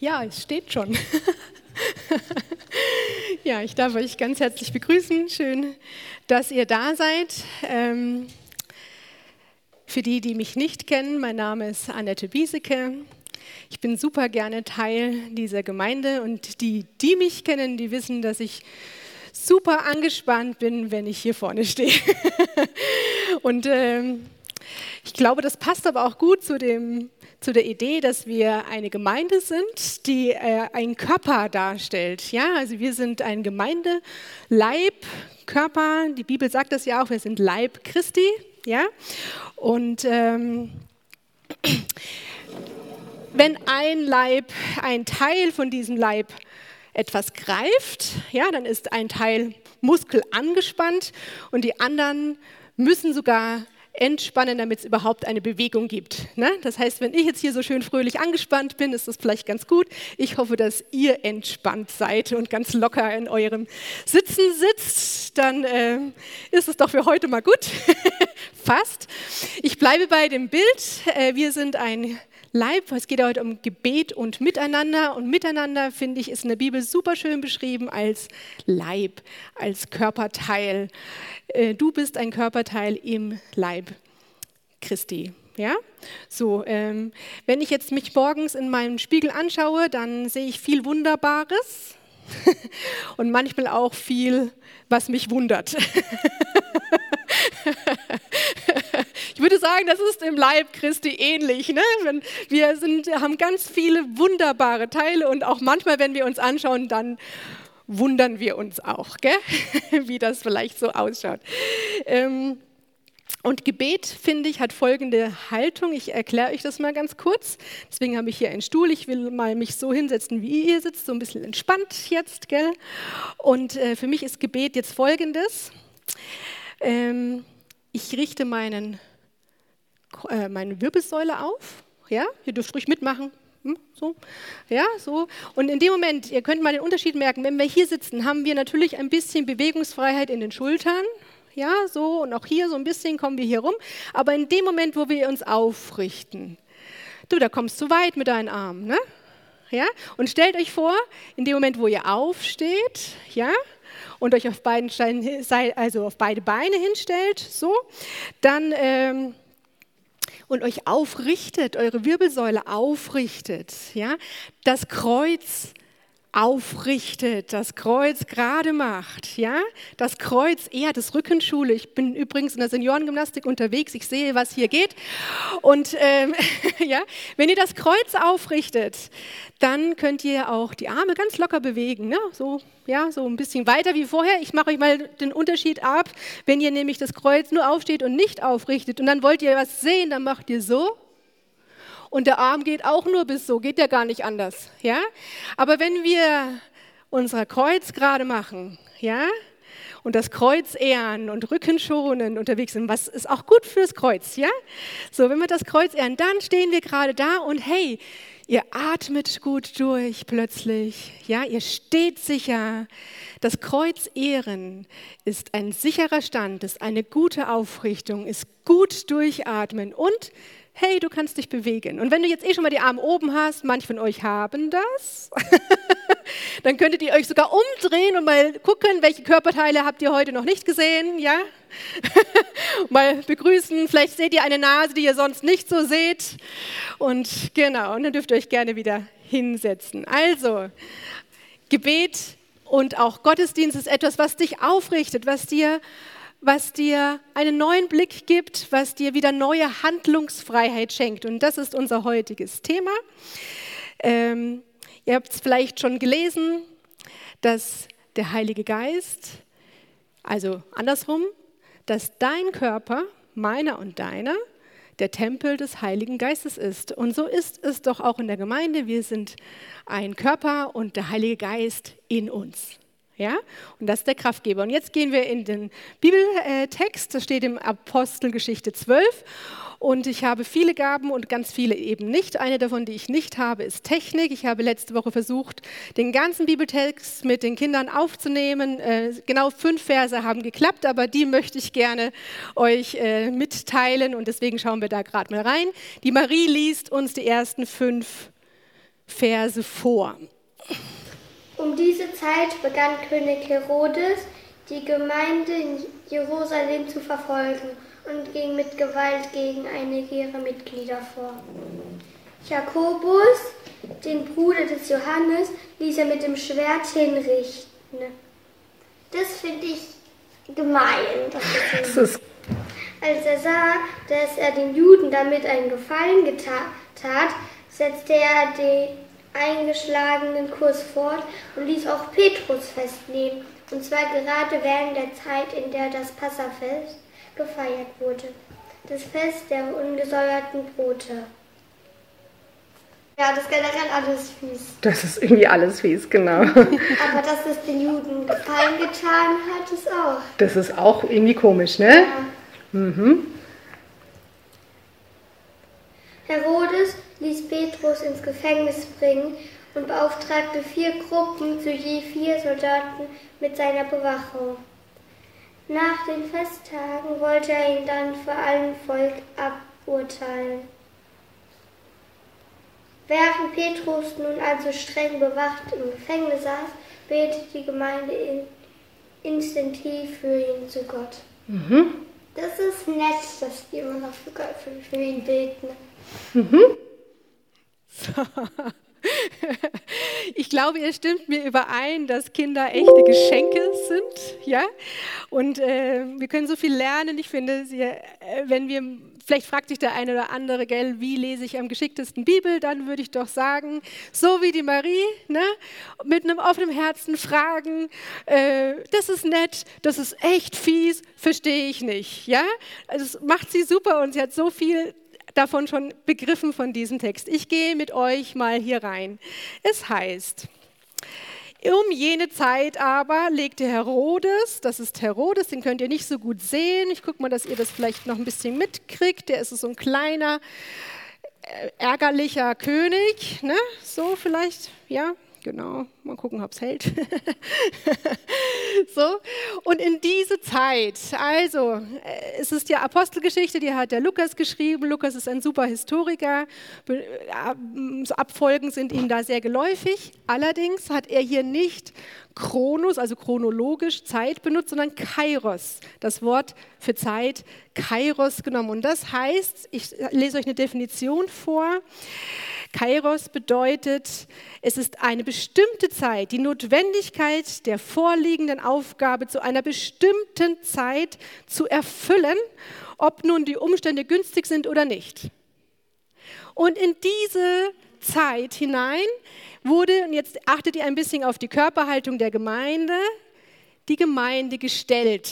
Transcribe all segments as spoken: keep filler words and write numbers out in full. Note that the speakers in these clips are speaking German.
Ja, es steht schon. Ja, ich darf euch ganz herzlich begrüßen. Schön, dass ihr da seid. Ähm, für die, die mich nicht kennen, mein Name ist Annette Bieseke. Ich bin super gerne Teil dieser Gemeinde und die, die mich kennen, die wissen, dass ich super angespannt bin, wenn ich hier vorne stehe. Und ähm, ich glaube, das passt aber auch gut zu dem zu der Idee, dass wir eine Gemeinde sind, die äh, einen Körper darstellt. Ja, also wir sind ein Gemeinde, Leib, Körper. Die Bibel sagt das ja auch, wir sind Leib Christi. Ja, und ähm, wenn ein Leib, ein Teil von diesem Leib etwas greift, ja, dann ist ein Teil Muskel angespannt und die anderen müssen sogar entspannen, damit es überhaupt eine Bewegung gibt. Ne? Das heißt, wenn ich jetzt hier so schön fröhlich angespannt bin, ist das vielleicht ganz gut. Ich hoffe, dass ihr entspannt seid und ganz locker in eurem Sitzen sitzt. Dann äh, ist es doch für heute mal gut. Fast. Ich bleibe bei dem Bild. Äh, wir sind ein Leib. Es geht heute um Gebet und Miteinander. Und Miteinander, finde ich, ist in der Bibel super schön beschrieben als Leib, als Körperteil. Du bist ein Körperteil im Leib Christi. Ja? So, ähm, wenn ich jetzt mich morgens in meinem Spiegel anschaue, dann sehe ich viel Wunderbares und manchmal auch viel, was mich wundert. Ich würde sagen, das ist im Leib Christi ähnlich. Ne? Wir sind, haben ganz viele wunderbare Teile und auch manchmal, wenn wir uns anschauen, dann wundern wir uns auch, gell? Wie das vielleicht so ausschaut. Ähm, und Gebet, finde ich, hat folgende Haltung. Ich erkläre euch das mal ganz kurz. Deswegen habe ich hier einen Stuhl. Ich will mal mich so hinsetzen, wie ihr sitzt, so ein bisschen entspannt jetzt, gell? Und äh, für mich ist Gebet jetzt folgendes. Ähm, ich richte meinen, äh, meine Wirbelsäule auf. Ja, ihr dürft ruhig mitmachen. Hm, so, ja, so. Und in dem Moment, ihr könnt mal den Unterschied merken, wenn wir hier sitzen, haben wir natürlich ein bisschen Bewegungsfreiheit in den Schultern. Ja, so, und auch hier so ein bisschen kommen wir hier rum. Aber in dem Moment, wo wir uns aufrichten, du, da kommst du weit mit deinen Armen, ne? Ja, und stellt euch vor, in dem Moment, wo ihr aufsteht, ja, und euch auf beiden Steinen, also auf beide Beine hinstellt, so, dann ähm, und euch aufrichtet, eure Wirbelsäule aufrichtet, ja, das Kreuz aufrichtet, das Kreuz gerade macht, ja, das Kreuz eher das Rückenschule. Ich bin übrigens in der Seniorengymnastik unterwegs, ich sehe, was hier geht. Und ähm, ja, wenn ihr das Kreuz aufrichtet, dann könnt ihr auch die Arme ganz locker bewegen, ne? So, ja, so ein bisschen weiter wie vorher. Ich mache euch mal den Unterschied ab, wenn ihr nämlich das Kreuz nur aufsteht und nicht aufrichtet und dann wollt ihr was sehen, dann macht ihr so. Und der Arm geht auch nur bis so, geht ja gar nicht anders. Ja? Aber wenn wir unser Kreuz gerade machen, ja, und das Kreuz ehren und Rücken schonen unterwegs sind, was ist auch gut fürs Kreuz, ja? So, wenn wir das Kreuz ehren, dann stehen wir gerade da und hey, ihr atmet gut durch plötzlich, ja, ihr steht sicher. Das Kreuz ehren ist ein sicherer Stand, ist eine gute Aufrichtung, ist gut durchatmen und hey, du kannst dich bewegen. Und wenn du jetzt eh schon mal die Arme oben hast, manche von euch haben das, dann könntet ihr euch sogar umdrehen und mal gucken, welche Körperteile habt ihr heute noch nicht gesehen, ja? Mal begrüßen, vielleicht seht ihr eine Nase, die ihr sonst nicht so seht. Und genau, und dann dürft ihr euch gerne wieder hinsetzen. Also, Gebet und auch Gottesdienst ist etwas, was dich aufrichtet, was dir was dir einen neuen Blick gibt, was dir wieder neue Handlungsfreiheit schenkt. Und das ist unser heutiges Thema. Ähm, ihr habt es vielleicht schon gelesen, dass der Heilige Geist, also andersrum, dass dein Körper, meiner und deiner, der Tempel des Heiligen Geistes ist. Und so ist es doch auch in der Gemeinde. Wir sind ein Körper und der Heilige Geist in uns. Ja? Und das ist der Kraftgeber. Und jetzt gehen wir in den Bibeltext, das steht im Apostelgeschichte zwölf. Und ich habe viele Gaben und ganz viele eben nicht. Eine davon, die ich nicht habe, ist Technik. Ich habe letzte Woche versucht, den ganzen Bibeltext mit den Kindern aufzunehmen. Äh, genau fünf Verse haben geklappt, aber die möchte ich gerne euch äh, mitteilen. Und deswegen schauen wir da gerade mal rein. Die Marie liest uns die ersten fünf Verse vor. Um diese Zeit begann König Herodes, die Gemeinde in Jerusalem zu verfolgen und ging mit Gewalt gegen einige ihrer Mitglieder vor. Jakobus, den Bruder des Johannes, ließ er mit dem Schwert hinrichten. Das finde ich gemein. Das ist Als er sah, dass er den Juden damit einen Gefallen getan hat, setzte er den eingeschlagenen Kurs fort und ließ auch Petrus festnehmen, und zwar gerade während der Zeit, in der das Passafest gefeiert wurde, das Fest der ungesäuerten Brote. Ja, das ist generell alles fies. Das ist irgendwie alles fies, genau. Aber dass es den Juden Gefallen getan hat, ist auch. Das ist auch irgendwie komisch, ne? Ja. Mhm. Herodes ließ Petrus ins Gefängnis bringen und beauftragte vier Gruppen zu je vier Soldaten mit seiner Bewachung. Nach den Festtagen wollte er ihn dann vor allem Volk aburteilen. Während Petrus nun also streng bewacht im Gefängnis saß, betete die Gemeinde in, instinktiv für ihn zu Gott. Mhm. Das ist nett, dass die immer noch für, Gott, für, für ihn beten. Mhm. So. Ich glaube, ihr stimmt mir überein, dass Kinder echte Geschenke sind, ja. Und äh, wir können so viel lernen. Ich finde, sie, äh, wenn wir, vielleicht fragt sich der eine oder andere, gell, wie lese ich am geschicktesten Bibel? Dann würde ich doch sagen, so wie die Marie, ne, mit einem offenen Herzen fragen. Äh, das ist nett, das ist echt fies, verstehe ich nicht, ja. Also das macht sie super und sie hat so viel davon schon begriffen von diesem Text. Ich gehe mit euch mal hier rein. Es heißt, um jene Zeit aber legte Herodes, das ist Herodes, den könnt ihr nicht so gut sehen. Ich gucke mal, dass ihr das vielleicht noch ein bisschen mitkriegt. Der ist so ein kleiner, ärgerlicher König, ne? So vielleicht, ja. Genau, mal gucken, ob es hält. So. Und in diese Zeit, also es ist ja Apostelgeschichte, die hat der Lukas geschrieben. Lukas ist ein super Historiker. Abfolgen sind ihm da sehr geläufig. Allerdings hat er hier nicht Chronos, also chronologisch Zeit benutzt, sondern Kairos, das Wort für Zeit, Kairos genommen. Und das heißt, ich lese euch eine Definition vor. Kairos bedeutet, es ist eine bestimmte Zeit, die Notwendigkeit der vorliegenden Aufgabe zu einer bestimmten Zeit zu erfüllen, ob nun die Umstände günstig sind oder nicht. Und in diese Zeit hinein wurde, und jetzt achtet ihr ein bisschen auf die Körperhaltung der Gemeinde, die Gemeinde gestellt.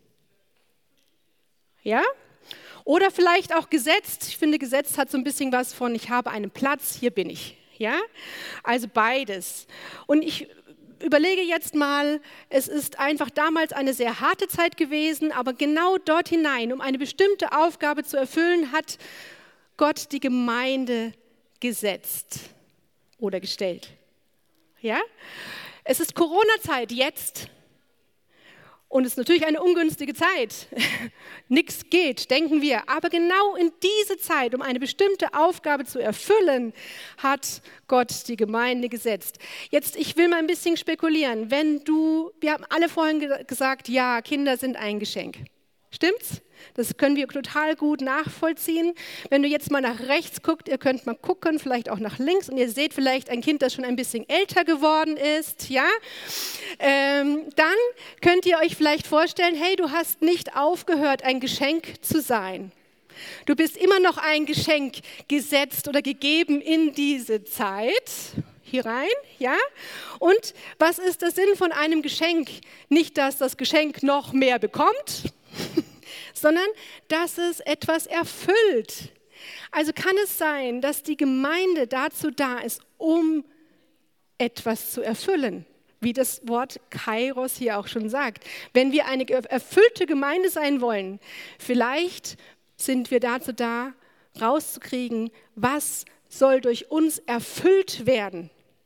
Ja? Oder vielleicht auch gesetzt. Ich finde, gesetzt hat so ein bisschen was von, ich habe einen Platz, hier bin ich. Ja? Also beides. Und ich überlege jetzt mal, es ist einfach damals eine sehr harte Zeit gewesen, aber genau dort hinein, um eine bestimmte Aufgabe zu erfüllen, hat Gott die Gemeinde gesetzt oder gestellt. Ja? Es ist Corona-Zeit jetzt. Und es ist natürlich eine ungünstige Zeit. Nichts geht, denken wir. Aber genau in diese Zeit, um eine bestimmte Aufgabe zu erfüllen, hat Gott die Gemeinde gesetzt. Jetzt, ich will mal ein bisschen spekulieren. Wenn du, wir haben alle vorhin ge- gesagt, ja, Kinder sind ein Geschenk. Stimmt's? Das können wir total gut nachvollziehen. Wenn du jetzt mal nach rechts guckt, ihr könnt mal gucken, vielleicht auch nach links, und ihr seht vielleicht ein Kind, das schon ein bisschen älter geworden ist, ja? Ähm, dann könnt ihr euch vielleicht vorstellen, hey, du hast nicht aufgehört, ein Geschenk zu sein. Du bist immer noch ein Geschenk gesetzt oder gegeben in diese Zeit. Hier rein, ja? Und was ist der Sinn von einem Geschenk? Nicht, dass das Geschenk noch mehr bekommt, sondern dass es etwas erfüllt. Also kann es sein, dass die Gemeinde dazu da ist, um etwas zu erfüllen, wie das Wort Kairos hier auch schon sagt. Wenn wir eine erfüllte Gemeinde sein wollen, vielleicht sind wir dazu da, rauszukriegen, was soll durch uns erfüllt werden.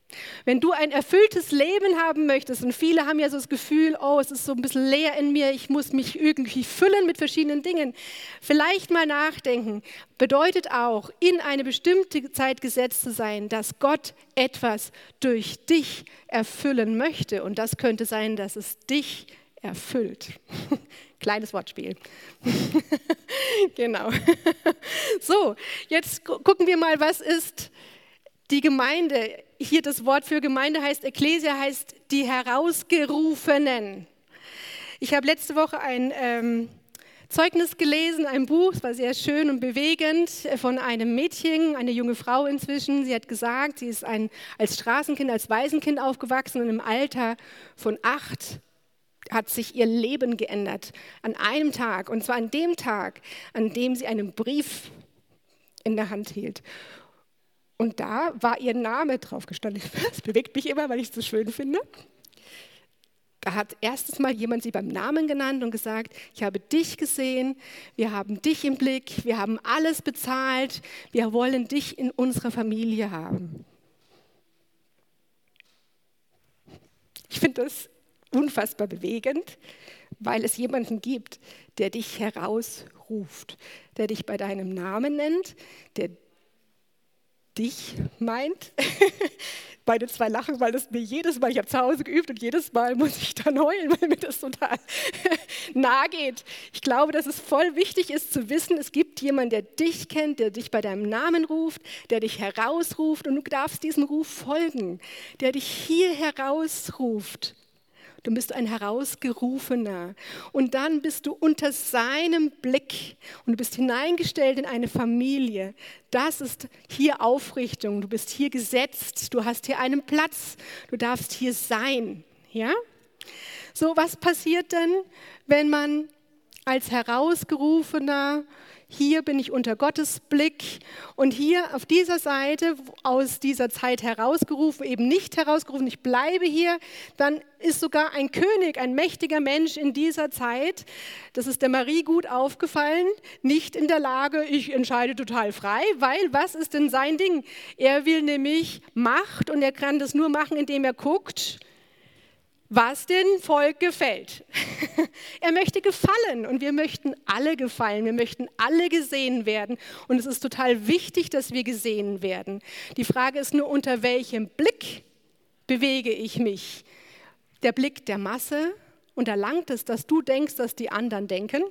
Wenn du ein erfülltes Leben haben möchtest, und viele haben ja so das Gefühl, oh, es ist so ein bisschen leer in mir, ich muss mich irgendwie füllen mit verschiedenen Dingen. Vielleicht mal nachdenken, bedeutet auch, in eine bestimmte Zeit gesetzt zu sein, dass Gott etwas durch dich erfüllen möchte. Und das könnte sein, dass es dich erfüllt. Kleines Wortspiel. Genau. So, jetzt gucken wir mal, was ist die Gemeinde. Hier das Wort für Gemeinde heißt, Ekklesia heißt die Herausgerufenen. Ich habe letzte Woche ein ähm, Zeugnis gelesen, ein Buch, es war sehr schön und bewegend, von einem Mädchen, eine junge Frau inzwischen. Sie hat gesagt, sie ist ein, als Straßenkind, als Waisenkind aufgewachsen und im Alter von acht hat sich ihr Leben geändert. An einem Tag, und zwar an dem Tag, an dem sie einen Brief in der Hand hielt. Und da war ihr Name drauf gestanden. Das bewegt mich immer, weil ich es so schön finde. Da hat erstes Mal jemand sie beim Namen genannt und gesagt, ich habe dich gesehen, wir haben dich im Blick, wir haben alles bezahlt, wir wollen dich in unserer Familie haben. Ich finde das unfassbar bewegend, weil es jemanden gibt, der dich herausruft, der dich bei deinem Namen nennt, der dich meint. Beide zwei lachen, weil das mir jedes Mal, ich habe zu Hause geübt und jedes Mal muss ich dann heulen, weil mir das total nahe geht. Ich glaube, dass es voll wichtig ist zu wissen, es gibt jemanden, der dich kennt, der dich bei deinem Namen ruft, der dich herausruft und du darfst diesem Ruf folgen, der dich hier herausruft. Du bist ein Herausgerufener und dann bist du unter seinem Blick und du bist hineingestellt in eine Familie. Das ist hier Aufrichtung, du bist hier gesetzt, du hast hier einen Platz, du darfst hier sein. Ja? So, was passiert denn, wenn man als Herausgerufener, hier bin ich unter Gottes Blick und hier auf dieser Seite aus dieser Zeit herausgerufen, eben nicht herausgerufen, ich bleibe hier, dann ist sogar ein König, ein mächtiger Mensch in dieser Zeit, das ist der Marie gut aufgefallen, nicht in der Lage, ich entscheide total frei, weil was ist denn sein Ding? Er will nämlich Macht und er kann das nur machen, indem er guckt, was dem Volk gefällt. Er möchte gefallen und wir möchten alle gefallen, wir möchten alle gesehen werden und es ist total wichtig, dass wir gesehen werden. Die Frage ist nur, unter welchem Blick bewege ich mich? Der Blick der Masse, und da langt es, dass du denkst, dass die anderen denken.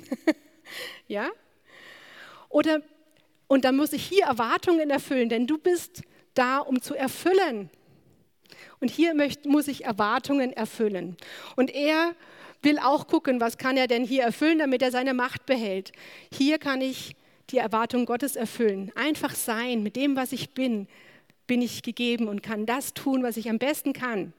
Ja? Oder, und dann muss ich hier Erwartungen erfüllen, denn du bist da, um zu erfüllen. Und hier möchte, muss ich Erwartungen erfüllen. Und er will auch gucken, was kann er denn hier erfüllen, damit er seine Macht behält. Hier kann ich die Erwartung Gottes erfüllen. Einfach sein, mit dem, was ich bin, bin ich gegeben und kann das tun, was ich am besten kann.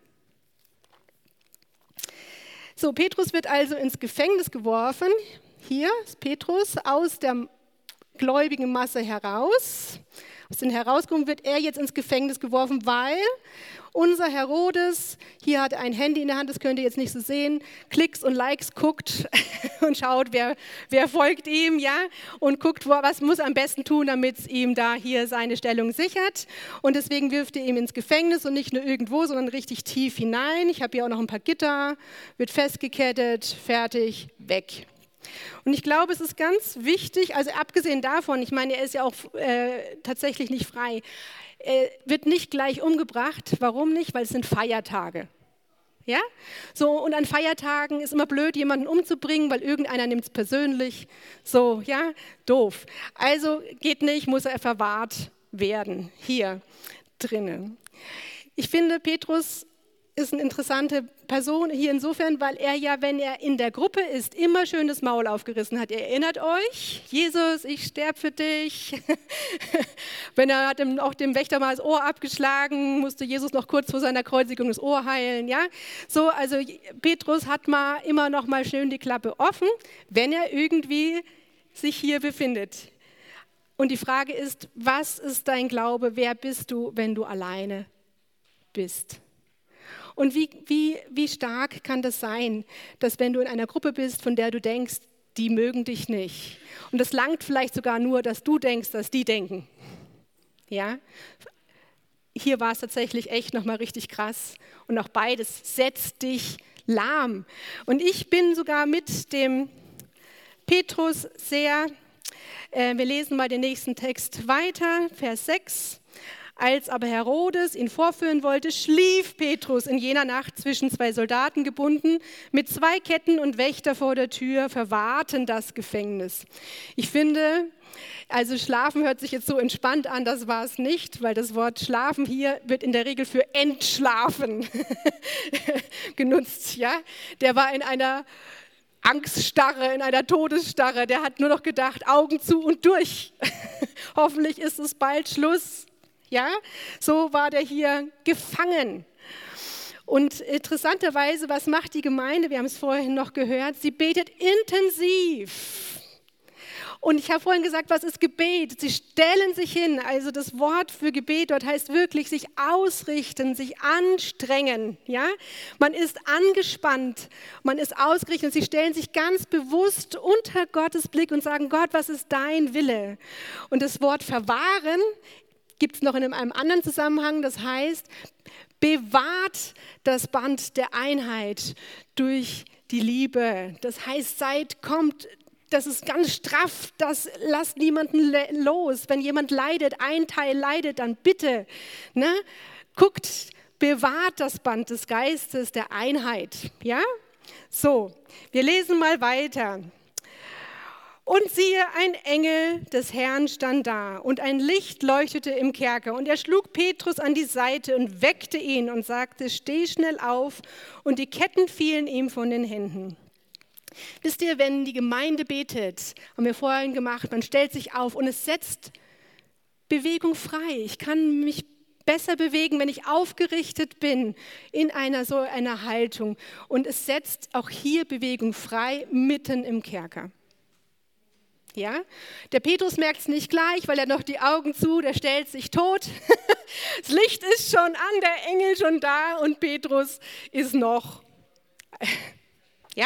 So, Petrus wird also ins Gefängnis geworfen. Hier ist Petrus aus der gläubigen Masse heraus. Aus den Herausgekommen wird er jetzt ins Gefängnis geworfen, weil unser Herodes, hier hat er ein Handy in der Hand, das könnt ihr jetzt nicht so sehen, Klicks und Likes guckt und schaut, wer, wer folgt ihm, ja, und guckt, was muss er am besten tun, damit es ihm da hier seine Stellung sichert. Und deswegen wirft er ihn ins Gefängnis und nicht nur irgendwo, sondern richtig tief hinein. Ich habe hier auch noch ein paar Gitter, wird festgekettet, fertig, weg. Und ich glaube, es ist ganz wichtig, also abgesehen davon, ich meine, er ist ja auch äh, tatsächlich nicht frei, er wird nicht gleich umgebracht. Warum nicht? Weil es sind Feiertage. Ja? So, und an Feiertagen ist immer blöd, jemanden umzubringen, weil irgendeiner nimmt es persönlich. So, ja, doof. Also geht nicht, muss er verwahrt werden, hier drinnen. Ich finde, Petrus ist eine interessante Person hier insofern, weil er ja, wenn er in der Gruppe ist, immer schön das Maul aufgerissen hat. Ihr erinnert euch, Jesus, ich sterbe für dich. Wenn er hat auch dem Wächter mal das Ohr abgeschlagen, musste Jesus noch kurz vor seiner Kreuzigung das Ohr heilen. Ja? So, also Petrus hat mal immer noch mal schön die Klappe offen, wenn er irgendwie sich hier befindet. Und die Frage ist, was ist dein Glaube? Wer bist du, wenn du alleine bist? Und wie, wie, wie stark kann das sein, dass wenn du in einer Gruppe bist, von der du denkst, die mögen dich nicht. Und das langt vielleicht sogar nur, dass du denkst, dass die denken. Ja? hier war es tatsächlich echt nochmal richtig krass. Und auch beides, setz dich lahm. Und ich bin sogar mit dem Petrus sehr, äh, wir lesen mal den nächsten Text weiter, Vers sechs. Als aber Herodes ihn vorführen wollte, schlief Petrus in jener Nacht zwischen zwei Soldaten gebunden, mit zwei Ketten und Wächter vor der Tür verwahrten das Gefängnis. Ich finde, also schlafen hört sich jetzt so entspannt an, das war es nicht, weil das Wort schlafen hier wird in der Regel für entschlafen genutzt. Ja? Der war in einer Angststarre, in einer Todesstarre, der hat nur noch gedacht, Augen zu und durch. Hoffentlich ist es bald Schluss. Ja, so war der hier gefangen. Und interessanterweise, was macht die Gemeinde? Wir haben es vorhin noch gehört, sie betet intensiv. Und ich habe vorhin gesagt, was ist Gebet? Sie stellen sich hin, also das Wort für Gebet dort heißt wirklich sich ausrichten, sich anstrengen. Ja? Man ist angespannt, man ist ausgerichtet. Sie stellen sich ganz bewusst unter Gottes Blick und sagen, Gott, was ist dein Wille? Und das Wort verwahren gibt es noch in einem anderen Zusammenhang, das heißt, bewahrt das Band der Einheit durch die Liebe. Das heißt, seid, kommt, das ist ganz straff, das lasst niemanden los. Wenn jemand leidet, ein Teil leidet, dann bitte, ne? Guckt, bewahrt das Band des Geistes der Einheit. Ja? So, wir lesen mal weiter. Und siehe, ein Engel des Herrn stand da und ein Licht leuchtete im Kerker. Und er schlug Petrus an die Seite und weckte ihn und sagte, steh schnell auf. Und die Ketten fielen ihm von den Händen. Wisst ihr, wenn die Gemeinde betet, haben wir vorhin gemacht, man stellt sich auf und es setzt Bewegung frei. Ich kann mich besser bewegen, wenn ich aufgerichtet bin in einer so einer Haltung. Und es setzt auch hier Bewegung frei, mitten im Kerker. Ja? Der Petrus merkt es nicht gleich, weil er noch die Augen zu, der stellt sich tot. Das Licht ist schon an, der Engel schon da und Petrus ist noch, ja,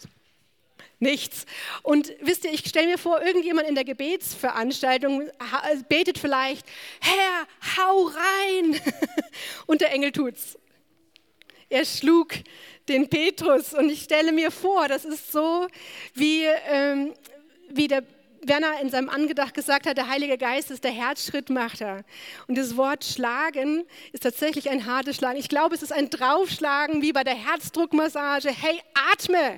nichts. Und wisst ihr, ich stelle mir vor, irgendjemand in der Gebetsveranstaltung betet vielleicht, Herr, hau rein. Und der Engel tut's. Er schlug den Petrus und ich stelle mir vor, das ist so wie... Ähm, wie der Werner in seinem Angedacht gesagt hat, der Heilige Geist ist der Herzschrittmacher. Und das Wort schlagen ist tatsächlich ein hartes Schlagen. Ich glaube, es ist ein Draufschlagen wie bei der Herzdruckmassage. Hey, atme!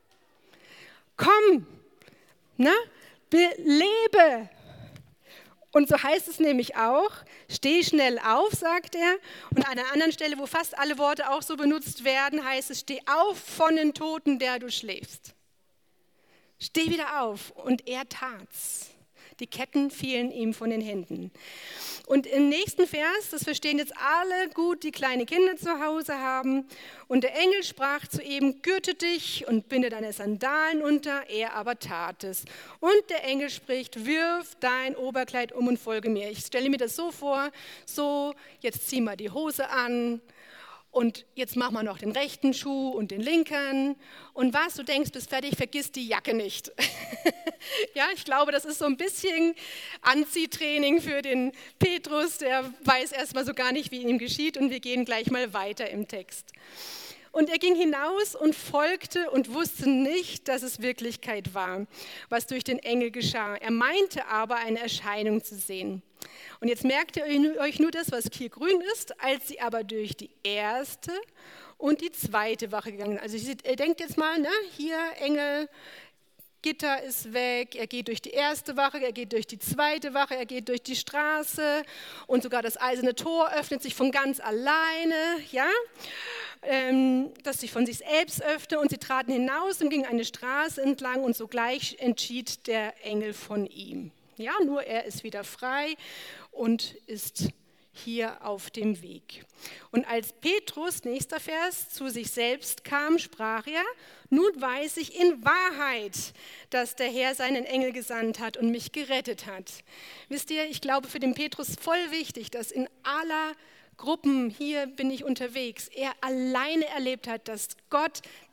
Komm! Na? Belebe! Und so heißt es nämlich auch, steh schnell auf, sagt er. Und an einer anderen Stelle, wo fast alle Worte auch so benutzt werden, heißt es, steh auf von den Toten, der du schläfst. Steh wieder auf. Und er tat's. Die Ketten fielen ihm von den Händen. Und im nächsten Vers, das verstehen jetzt alle gut, die kleine Kinder zu Hause haben. Und der Engel sprach zu ihm, gürte dich und binde deine Sandalen unter. Er aber tat es. Und der Engel spricht, wirf dein Oberkleid um und folge mir. Ich stelle mir das so vor, so, jetzt zieh mal die Hose an. Und jetzt machen wir noch den rechten Schuh und den linken. Und was, du denkst, bist fertig, vergiss die Jacke nicht. Ja, ich glaube, das ist so ein bisschen Anziehtraining für den Petrus. Der weiß erstmal so gar nicht, wie ihm geschieht. Und wir gehen gleich mal weiter im Text. Und er ging hinaus und folgte und wusste nicht, dass es Wirklichkeit war, was durch den Engel geschah. Er meinte aber, eine Erscheinung zu sehen. Und jetzt merkt ihr euch nur das, was hier grün ist, als sie aber durch die erste und die zweite Wache gegangen sind. Also ihr denkt jetzt mal, ne, hier Engel, Gitter ist weg, er geht durch die erste Wache, er geht durch die zweite Wache, er geht durch die Straße und sogar das eiserne Tor öffnet sich von ganz alleine, ja, ähm, das sich von sich selbst öffnete und sie traten hinaus und gingen eine Straße entlang und sogleich entschied der Engel von ihm. Ja, nur er ist wieder frei und ist hier auf dem Weg. Und als Petrus, nächster Vers, zu sich selbst kam, sprach er, nun weiß ich in Wahrheit, dass der Herr seinen Engel gesandt hat und mich gerettet hat. Wisst ihr, ich glaube für den Petrus voll wichtig, dass in aller Gruppen, hier bin ich unterwegs, er alleine erlebt hat, dass Gott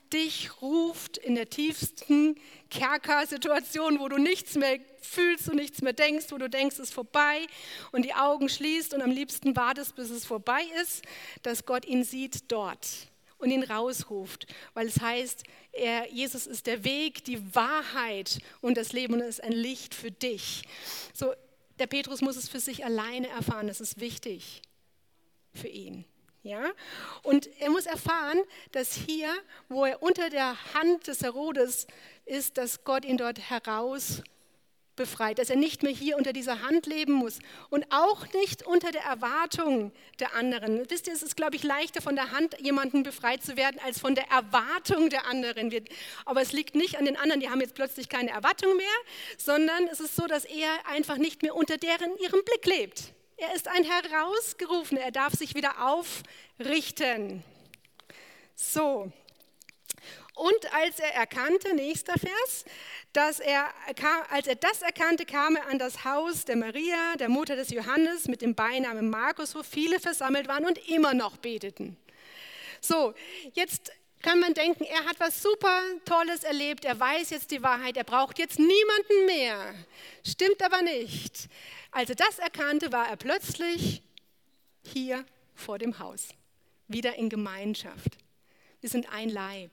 dich ruft in der tiefsten Kerkersituation, wo du nichts mehr fühlst und nichts mehr denkst, wo du denkst, es ist vorbei und die Augen schließt und am liebsten wartest, bis es vorbei ist, dass Gott ihn sieht dort und ihn rausruft, weil es heißt, er, Jesus ist der Weg, die Wahrheit und das Leben und ist ein Licht für dich. So, der Petrus muss es für sich alleine erfahren, das ist wichtig für ihn. Ja? Und er muss erfahren, dass hier, wo er unter der Hand des Herodes ist, dass Gott ihn dort heraus befreit, dass er nicht mehr hier unter dieser Hand leben muss und auch nicht unter der Erwartung der anderen. Wisst ihr, es ist, glaube ich, leichter von der Hand jemanden befreit zu werden, als von der Erwartung der anderen. Aber es liegt nicht an den anderen, die haben jetzt plötzlich keine Erwartung mehr, sondern es ist so, dass er einfach nicht mehr unter deren ihrem Blick lebt. Er ist ein Herausgerufener, er darf sich wieder aufrichten. So. Und als er erkannte, nächster Vers, dass er, als er das erkannte, kam er an das Haus der Maria, der Mutter des Johannes, mit dem Beinamen Markus, wo viele versammelt waren und immer noch beteten. So, jetzt kann man denken, er hat was super Tolles erlebt, er weiß jetzt die Wahrheit, er braucht jetzt niemanden mehr. Stimmt aber nicht. Als er das erkannte, war er plötzlich hier vor dem Haus, wieder in Gemeinschaft. Wir sind ein Leib.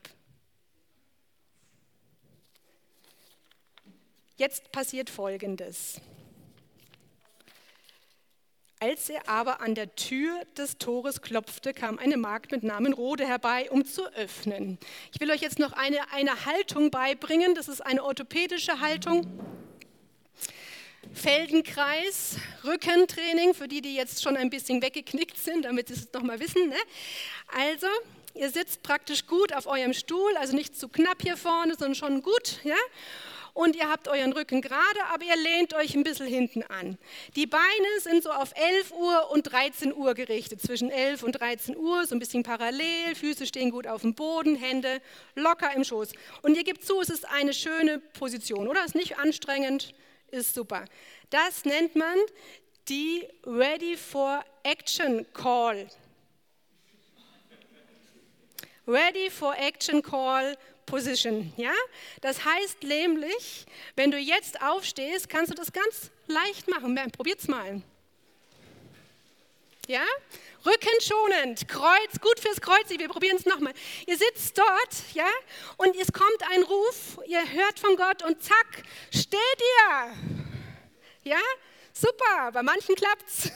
Jetzt passiert Folgendes. Als er aber an der Tür des Tores klopfte, kam eine Magd mit Namen Rode herbei, um zu öffnen. Ich will euch jetzt noch eine, eine Haltung beibringen, das ist eine orthopädische Haltung. Feldenkreis, Rückentraining, für die, die jetzt schon ein bisschen weggeknickt sind, damit sie es nochmal wissen. Ne? Also, ihr sitzt praktisch gut auf eurem Stuhl, also nicht zu knapp hier vorne, sondern schon gut, ja? Und ihr habt euren Rücken gerade, aber ihr lehnt euch ein bisschen hinten an. Die Beine sind so auf elf Uhr und dreizehn Uhr gerichtet, zwischen elf und dreizehn Uhr, so ein bisschen parallel, Füße stehen gut auf dem Boden, Hände locker im Schoß. Und ihr gebt zu, es ist eine schöne Position, oder? Ist nicht anstrengend, ist super. Das nennt man die Ready for Action Call. Ready for Action Call Position, ja? Das heißt nämlich, wenn du jetzt aufstehst, kannst du das ganz leicht machen. Probiert's mal. Ja? Rückenschonend, Kreuz, gut fürs Kreuz. Wir probieren es nochmal. Ihr sitzt dort, ja? Und es kommt ein Ruf, ihr hört von Gott und zack, steht ihr. Ja? Super, bei manchen klappt's.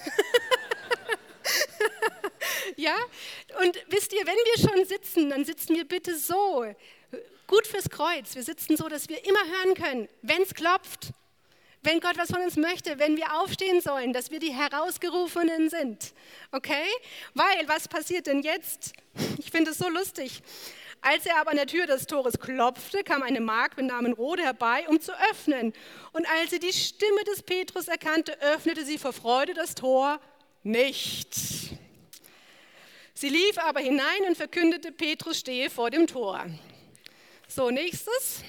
Ja? Und wisst ihr, wenn wir schon sitzen, dann sitzen wir bitte so. Gut fürs Kreuz. Wir sitzen so, dass wir immer hören können, wenn es klopft, wenn Gott was von uns möchte, wenn wir aufstehen sollen, dass wir die Herausgerufenen sind. Okay? Weil, was passiert denn jetzt? Ich finde es so lustig. Als er aber an der Tür des Tores klopfte, kam eine Magd mit Namen Rode herbei, um zu öffnen. Und als sie die Stimme des Petrus erkannte, öffnete sie vor Freude das Tor nicht. Sie lief aber hinein und verkündete, Petrus stehe vor dem Tor. So, nächstes.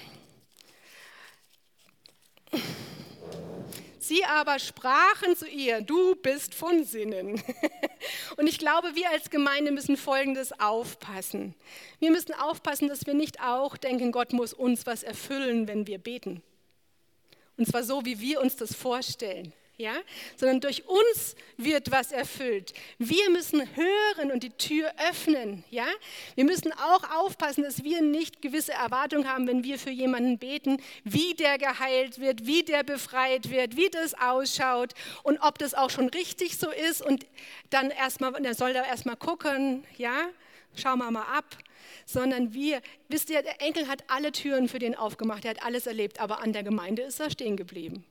Sie aber sprachen zu ihr, du bist von Sinnen. Und ich glaube, wir als Gemeinde müssen Folgendes aufpassen. Wir müssen aufpassen, dass wir nicht auch denken, Gott muss uns was erfüllen, wenn wir beten. Und zwar so, wie wir uns das vorstellen. Ja? Sondern durch uns wird was erfüllt. Wir müssen hören und die Tür öffnen. Ja? Wir müssen auch aufpassen, dass wir nicht gewisse Erwartungen haben, wenn wir für jemanden beten, wie der geheilt wird, wie der befreit wird, wie das ausschaut und ob das auch schon richtig so ist. Und dann erstmal, dann soll er erstmal gucken, ja, schauen wir mal ab. Sondern wir, wisst ihr, der Enkel hat alle Türen für den aufgemacht, er hat alles erlebt, aber an der Gemeinde ist er stehen geblieben.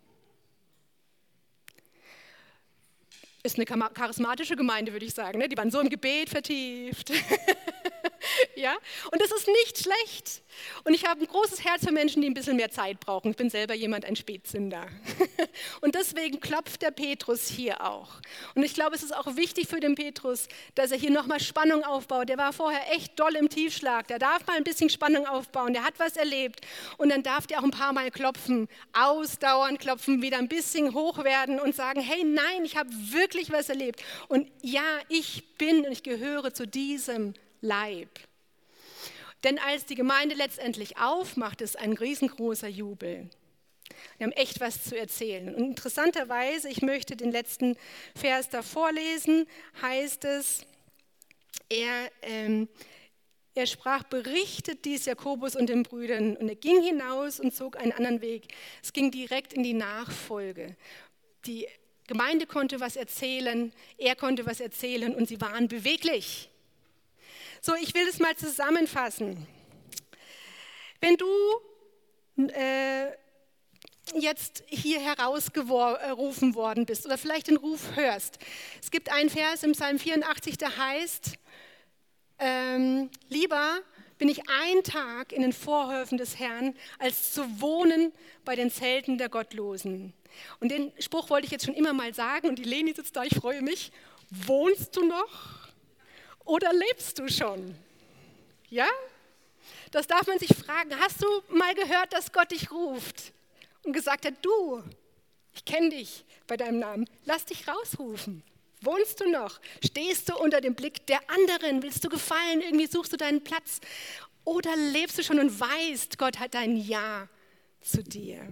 Ist eine charismatische Gemeinde, würde ich sagen. Ne? Die waren so im Gebet vertieft. Ja? Und das ist nicht schlecht. Und ich habe ein großes Herz für Menschen, die ein bisschen mehr Zeit brauchen. Ich bin selber jemand, ein Spätsünder. Und deswegen klopft der Petrus hier auch. Und ich glaube, es ist auch wichtig für den Petrus, dass er hier nochmal Spannung aufbaut. Der war vorher echt doll im Tiefschlag. Der darf mal ein bisschen Spannung aufbauen. Der hat was erlebt. Und dann darf der auch ein paar Mal klopfen, ausdauernd klopfen, wieder ein bisschen hoch werden und sagen, hey, nein, ich habe wirklich was erlebt. Und ja, ich bin und ich gehöre zu diesem Leib. Denn als die Gemeinde letztendlich aufmacht, ist ein riesengroßer Jubel. Wir haben echt was zu erzählen. Und interessanterweise, ich möchte den letzten Vers da vorlesen, heißt es, er, ähm, er sprach, berichtet dies Jakobus und den Brüdern. Und er ging hinaus und zog einen anderen Weg. Es ging direkt in die Nachfolge. Die Gemeinde konnte was erzählen, er konnte was erzählen und sie waren beweglich. So, ich will es mal zusammenfassen. Wenn du äh, jetzt hier herausgerufen worden bist oder vielleicht den Ruf hörst. Es gibt einen Vers im Psalm vierundachtzig, der heißt, ähm, lieber bin ich einen Tag in den Vorhöfen des Herrn, als zu wohnen bei den Zelten der Gottlosen. Und den Spruch wollte ich jetzt schon immer mal sagen und die Leni sitzt da, ich freue mich. Wohnst du noch oder lebst du schon? Ja? Das darf man sich fragen. Hast du mal gehört, dass Gott dich ruft? Und gesagt hat, du, ich kenne dich bei deinem Namen, lass dich rausrufen. Wohnst du noch? Stehst du unter dem Blick der anderen? Willst du gefallen? Irgendwie suchst du deinen Platz? Oder lebst du schon und weißt, Gott hat ein Ja zu dir?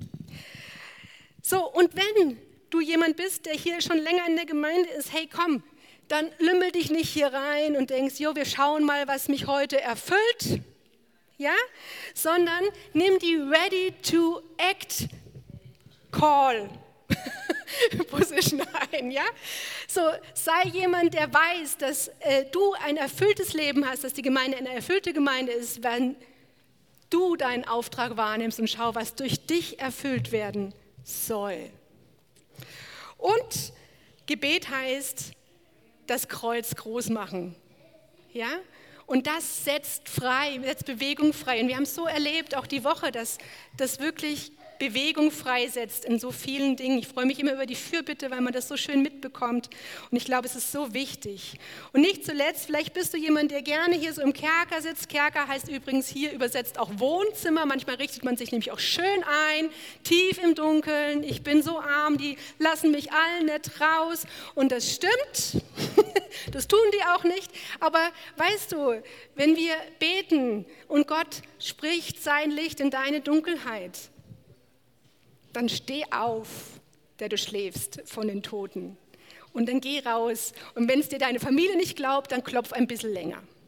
So, und wenn du jemand bist, der hier schon länger in der Gemeinde ist, hey, komm, dann lümmel dich nicht hier rein und denkst, jo, wir schauen mal, was mich heute erfüllt. Ja, sondern nimm die Ready to Act Call Position ein, ja? So, sei jemand, der weiß, dass äh, du ein erfülltes Leben hast, dass die Gemeinde eine erfüllte Gemeinde ist, wenn du deinen Auftrag wahrnimmst und schau, was durch dich erfüllt werden soll. Und Gebet heißt, das Kreuz groß machen, ja? Und das setzt frei, setzt Bewegung frei. Und wir haben es so erlebt, auch die Woche, dass das wirklich Bewegung freisetzt in so vielen Dingen. Ich freue mich immer über die Fürbitte, weil man das so schön mitbekommt. Und ich glaube, es ist so wichtig. Und nicht zuletzt, vielleicht bist du jemand, der gerne hier so im Kerker sitzt. Kerker heißt übrigens hier übersetzt auch Wohnzimmer. Manchmal richtet man sich nämlich auch schön ein, tief im Dunkeln. Ich bin so arm, die lassen mich allen nicht raus. Und das stimmt. Das tun die auch nicht. Aber weißt du, wenn wir beten und Gott spricht sein Licht in deine Dunkelheit, dann steh auf, der du schläfst von den Toten. Und dann geh raus. Und wenn es dir deine Familie nicht glaubt, dann klopf ein bisschen länger.